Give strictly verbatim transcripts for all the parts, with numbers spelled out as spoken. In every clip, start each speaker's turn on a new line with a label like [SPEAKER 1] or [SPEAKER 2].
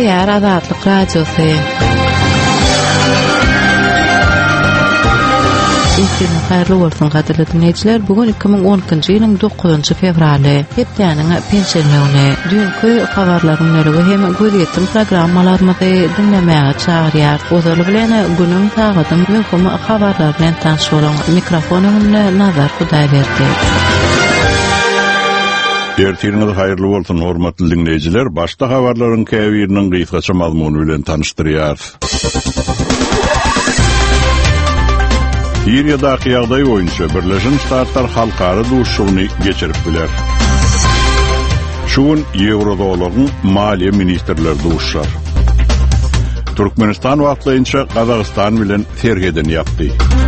[SPEAKER 1] Ýar Azatlyk Radiosu. Eýsini haýrly bolsun gaderli dinleýijiler. Bugun iki ming on ikinji ýylyň dokuzynjy fevraly. Hepdeniň pensiýanyny, dünkü habarlaryň nerege hem gözetdim programmalarymyzy dinlemäge çagyrýar. Ozaly bilen günüň taýgadyň möhüm habarlar bilen tanşy bolan mikrofonyny Nazar Hudaýberdi.
[SPEAKER 2] Ertiriniz haýrly bolsun hormatly dinleýijiler. Başda habarlaryň käbiriniň gysgaça mazmuny bilen tanışdyrýar. Siriyadaki ýagdaý boýunça Birleşen Ştatlar halkary duşugyny geçirip biler. Şuň Ýewrodolagyň maliýe ministrleri duşar. Türkmenistan wagtlaýynça Kazakystan bilen serheden ýapdy.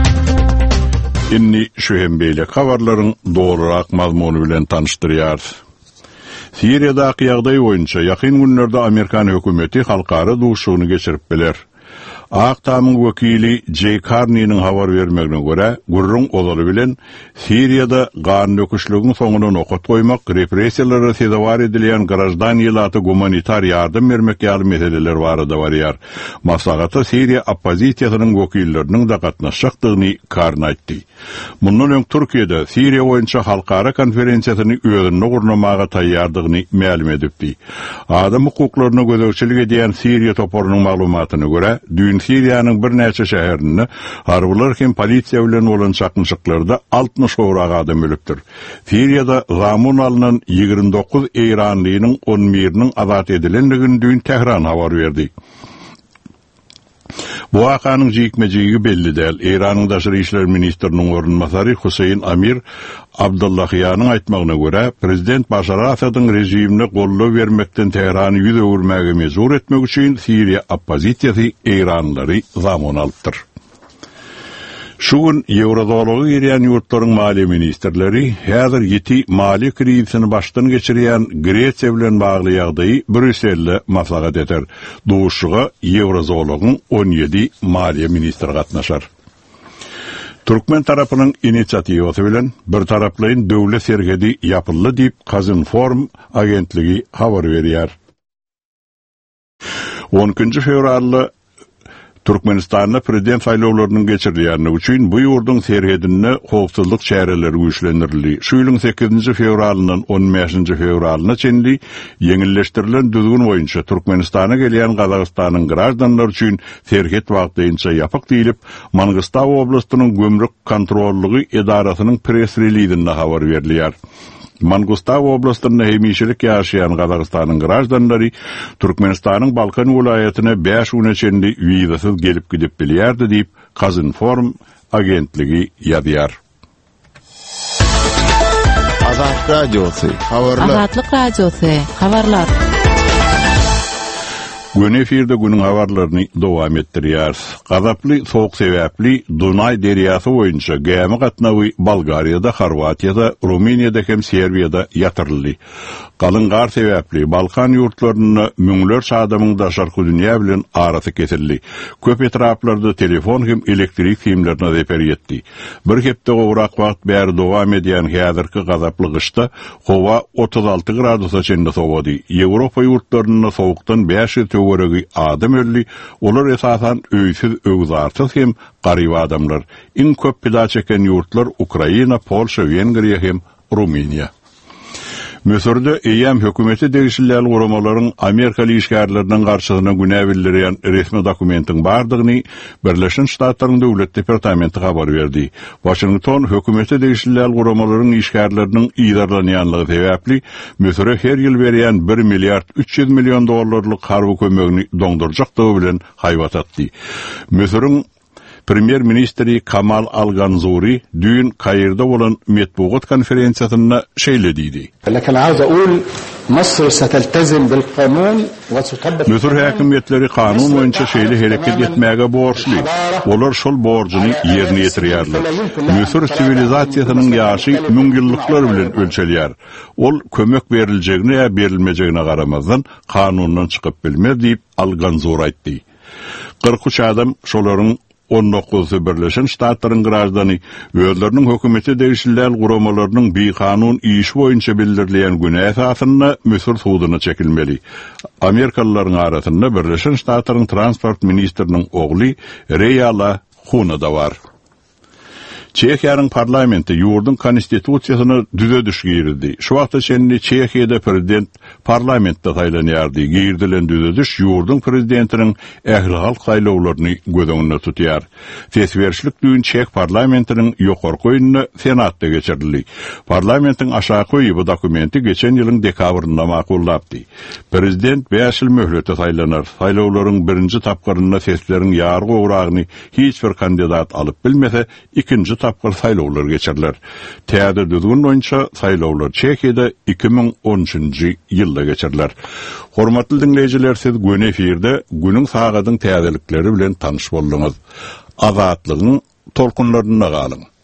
[SPEAKER 2] Inni şu hem beýle habarlaryň dogrurak mazmuny bilen tanışdyrýar. Siriyadaki ýagdaý boýunça ýakyn günlerde Amerikan hökümeti halkary duşugyny geçirip biler. Aqtamyň wekili Jay Carney'nin habar bermegine göre, gurrun olaly bilen Siriyada gan döküşlüğün soňuna okat goýmak, repressiýalary sedawar edilen grajdan ýylaty humanitar ýardym bermek ýaly meseleler barada barýar. Maslahata Siriya oppozisiýasynyň wekilleriniň da gatnaşjakdygyny Carney aýtdy. Mundan öň Türkiýede Siriya boýunça halkara konferensiýasyny öýdünde gurnamaga taýýardygyny ma'lum edipdi. Adam hukuklaryna gözegçilik edýän Siriya toporunyň maglumatyna göre, Siriýanyň bir näçe şäherinde harbylar hem polisiýa bilen bolan çakmyşyklarda altmış gowrak adam ölüpdir. Siriýada gamun alynan ýigirme dokuz Eýranlynyň on biriniň azat edilendigini dün Tehran habar berdi. Bu wakanyň jikmejigi belli däl. Eýranyň daşary işler ministriniň orunmasary Husayn Amir Abdullahyanyň aýtmagyna görä, prezident Başar Asadyň rejimine gollap bermekden Teherany ýüze öwürmäge mezur etmek üçin Siriya oppozisiýasy Eýranlary zamon alypdyr. Şuň Ýewrodolagy girýän ýurtlaryň maliýe ministrleri häzir ýeti maliýe krizisini başdan geçirýän Gretsiýa bilen bagly ýagdaýy Brüsselde maslahat eder. Duşuga Ýewrodolagyň on ýedi maliýe ministri gatnaşar. Türkmen tarapynyň inisiatiwasy bilen bir taraplaýyn döwlet serhedi ýapyldy diýip Kazinform agentligi habar berýär. on ikinji fevralda Türkmenistanda prezident saýlawlarynyň geçirilýäni üçin bu ýurdun serhedinde howpsuzlyk çäreleri güýçlendirildi. Şu ýylyň sekizinji fevralyndan on beşinji fevralyna çenli ýeňilleşdirilen düzgün boýunça Türkmenistana gelýän Kazakystanyň grajdanlary üçin serhet wagtynça ýapyk diýilip, Mangystaw oblastynyň gömrük kontrollygy edarasynyň press releasinde habar berilýär. Mangystaw oblastyna hemişilik ýaşaýan Kazakystanyň grajdanlary Türkmenistanyň Balkan welaýatyna beş güne çenli wizasyz gelip gidip bilýärdi diýip Kazinform agentligi ýazýar.
[SPEAKER 3] Azat Radiosu habarlar.
[SPEAKER 1] Azatlyk Radiosu habarlar.
[SPEAKER 2] Gün efirde günün habarlaryny dowam etdirýär. Gazaply soğuk sebäpli Dunay deriýasy boýunça gäme gatnawy Bolgariýada, Horwatiýada, Ruminiýada hem Serbiýada ýatyryldy. Galyn gar sebäpli Balkan ýurtlaryna müňler adamyň daşarky dünýä bilen arasy kesildi. Köp etraplarda telefon hem elektrik filmlerine reper etdi. Bir hepde gowrak wagt bäri dowam edýän häzirki gazaply gyşda howa otuz alty gradusa çenli sowady. Ýewropa ýurtlaryna sowukdan beş göregi adam ölli, olar esasan öýsüz öwzarsyz hem garyb adamlar. Iň köp pida çeken ýurtlar Ukraina, Polşa, Wengriýa hem Ruminiýa. Mösürde eýäm hökümeti degişilýän guramalaryň Amerikaly işgärlerinden garşysyna güne bildirýän resmi dokumentiň bardygyny Birleşen Ştatlaryň döwlet departamenti habar berdi. Washington hökümeti degişilýän guramalaryň işgärleriniň ýydarlanýanlygy sebäpli mösüre her ýyl berýän bir milliard üç ýüz million dollarlyk harby kömegini doňdurjakdygy bilen haýbat atdy. Mösüriň Premier Ministri Kamal Al-Ganzuri dün Kair'de olan metbuat konferensiýasynda şeýle diýdi.
[SPEAKER 4] Lakin aýz aqul Mısır seteltezim bil kanun we tutabbiq.
[SPEAKER 2] Mısır häkimetleri kanun boýunça şeýle hereket etmäge borçly. Olar şol borcuny ýerine ýetirýärler. Mısır sivilizasiýasynyň ýaşy müň ýyllyklar bilen ölçelýär. Ol kömek beriljeğine ýa berilmejegine garamazdan kanundan çykyp bilmer diýip Al-Ganzuri aýtdy. kırk üç adam şolaryň on dokuzuncu Birleşen Ştatlaryň garajdany özleriniň hökümeti degişilýän guramalarynyň bir kanun iş boýunça bildirilýän güne esasyna Misir sudyna çekilmeli. Amerikalılaryň arasynda Birleşen Ştatlaryň transport ministriniň ogly Reyala Huna da var. Çekiýanyň parlamenti ýurdun konstitusiýasyny düzediş girdi. Şu wagtda şeňli Çekiýada prezident parlamentde saýlanýardy. Girdilen düzediş ýurdun prezidentiniň ähli halk saýlawlaryny göz tutýar. Tesberişlik düýün Çek parlamentiniň ýokarky öýüne senatda geçirildi. Parlamentiň aşağı öýü bu dokumenti geçen ýylyň dekabrynda makullapdy. Prezident beş ýyl möhletde saýlanar. Saýlawlaryň birinji tapgyryna sesleriň ýargy uragyny hiç bir kandidat alyp bilmese, ikinji tapgyr saýlawlar geçirler. Täze düzgün boýunça saýlawlar Çekiýada iki bin on üçinji ýylda geçirler. Hormatly dinleýijiler, siz gün efirde günüň sagadyň täzelikleri bilen tanyş boldyňyz. Azatlygyň tolkunlaryna galyň.